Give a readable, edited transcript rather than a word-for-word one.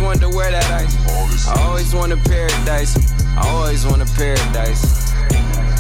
wanted to wear that ice. I always wanted paradise. I always wanted paradise.